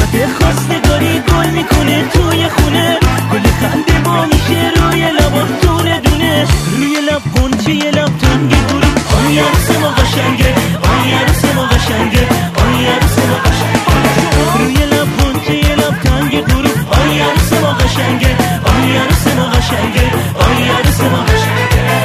صورت خواستگاری گل میکنه توی خونه، گل خنده با میشه روی لبات دونه دونه، روی لب قنچه یه لب تنگ گوری. آن عروس ما قشنگه، آن عروس ما قشنگه، آن عروس ما قشنگه، روی لب قنچه یه لب تنگ گوری. آن عروس ما قشنگه، آن عروس ما قشنگه، آن عروس ما قشنگه.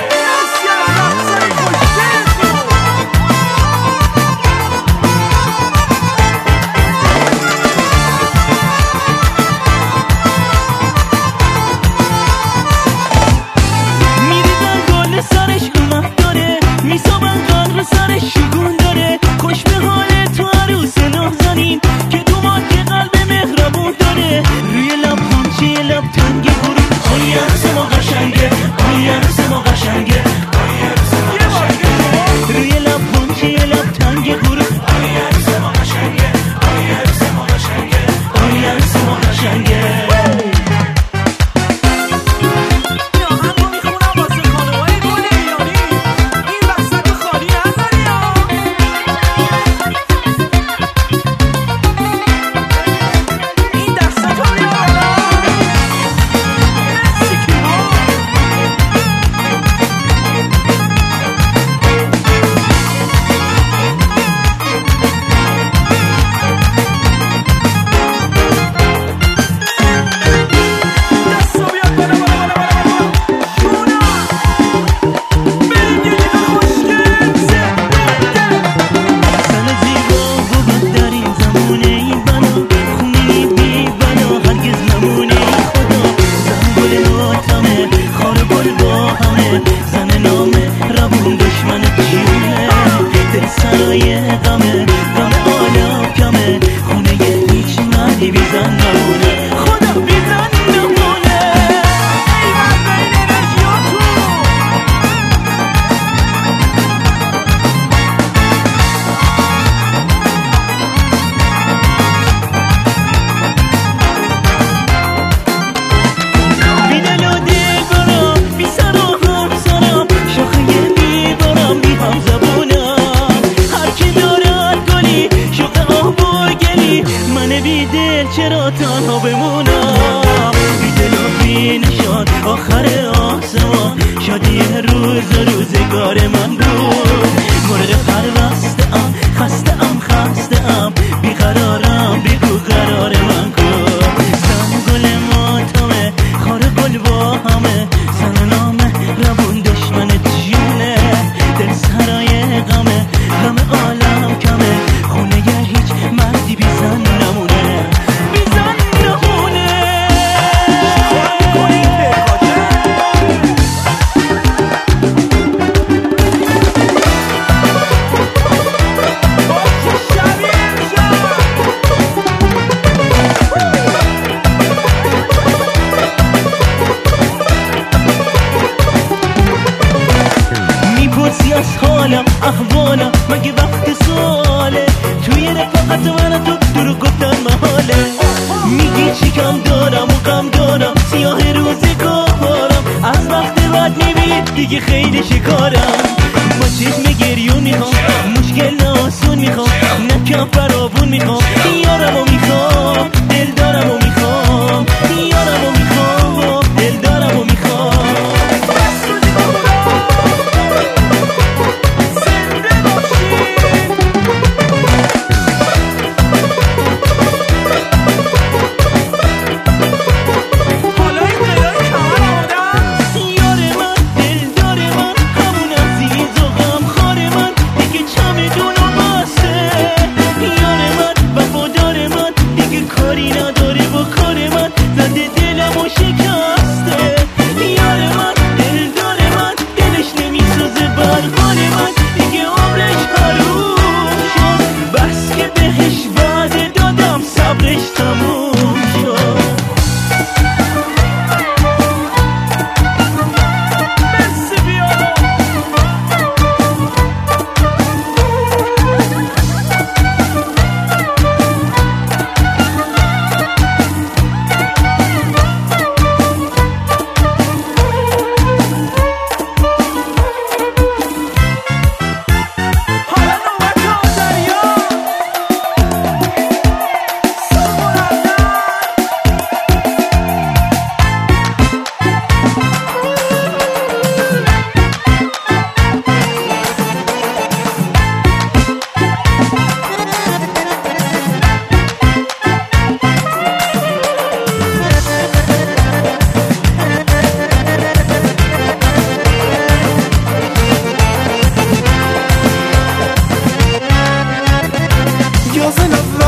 چرا تنها بمونم بی دل و بی نشان آخر آسمان، شادی روز و روزگار من بود. مرغ پرستم خستم خستم بیقرارم، بگو قرار من کن. زن گل ماتمه خار گل با همه، زن نامه ربون دشمن جونه، دل سرای غمه غم عالم کمه، خونه هیچ مردی بی زن نمونه. از حالم احوالم مگه وقت سواله، توی رفاقت من تو درو گفتن محاله. میگی چی کم دارم و غم دارم، سیاه روزگارم، از وقت بعد میبینی دیگه خیلی شکارم. با چشم گریون میخوام، مشکل نه آسون میخوام، نه کم فراوون میخوام، یارمو میخوام، دل دارمو میخوام، یارمو میخوام، دل دارمو میخوام.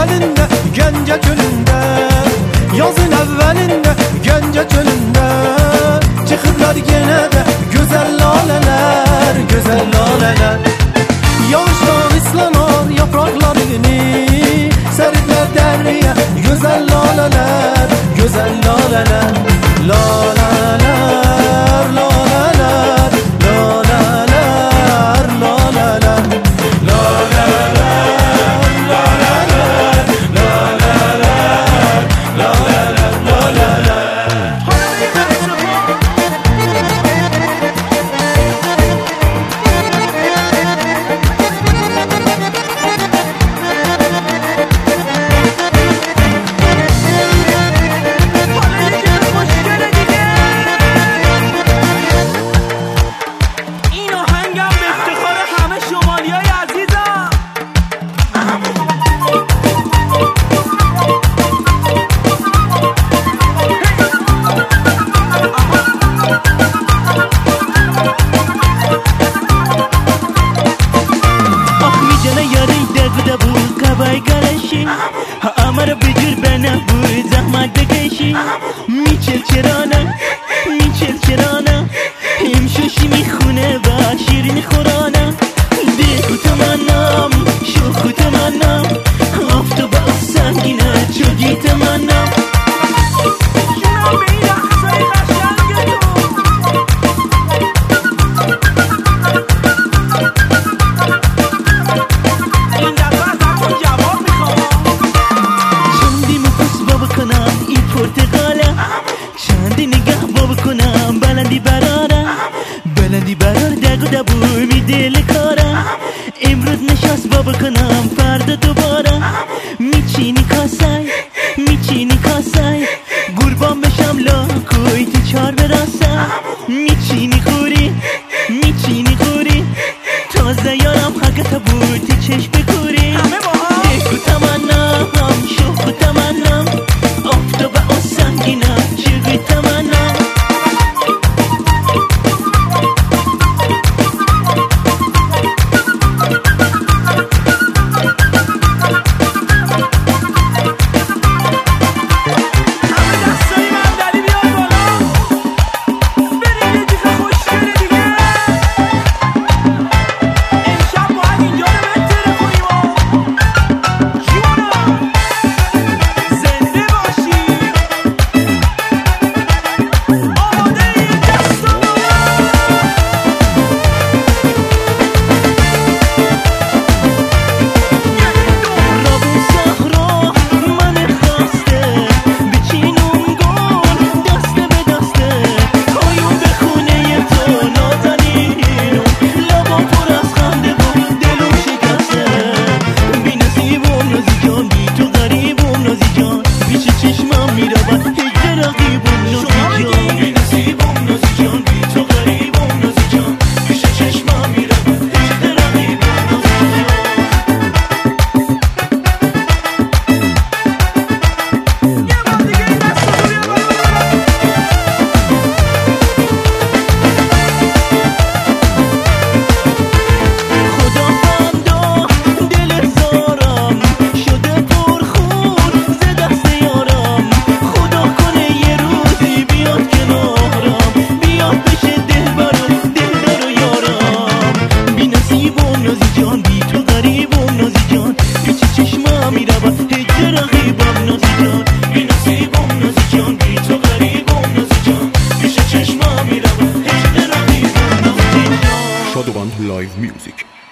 evvelinde Gence çölünde, yazın evvelinde Gence çölünde çıkıplar gene de güzel laleler, güzel laleler. Yağıştan ıslanar yapraklarını seritler derya, güzel laleler, güzel laleler. Laleler, laleler, laleler, laleler, امر بجور بنا بود زحمت بکشی میچل چرانه میچل چرانه همشوشی میخونه و شیرین خورانه دیگو تمنام شوخو تمنام آفتو با سنگینه چوگی تمنام شما به این رقصای قشنگ بلندی برار دگو دبو می دل کارم امروز نشست بابا کنم فردا دوباره میچینی کاسای گربان بشم لاکوی تو چار براسم میچینی خوری تازه یارم حقت بود تو چشم بکوری دیگو تمنام شوخو تمنام آفتو با اون سنگینم چگوی تمنام Shadowband Live Music.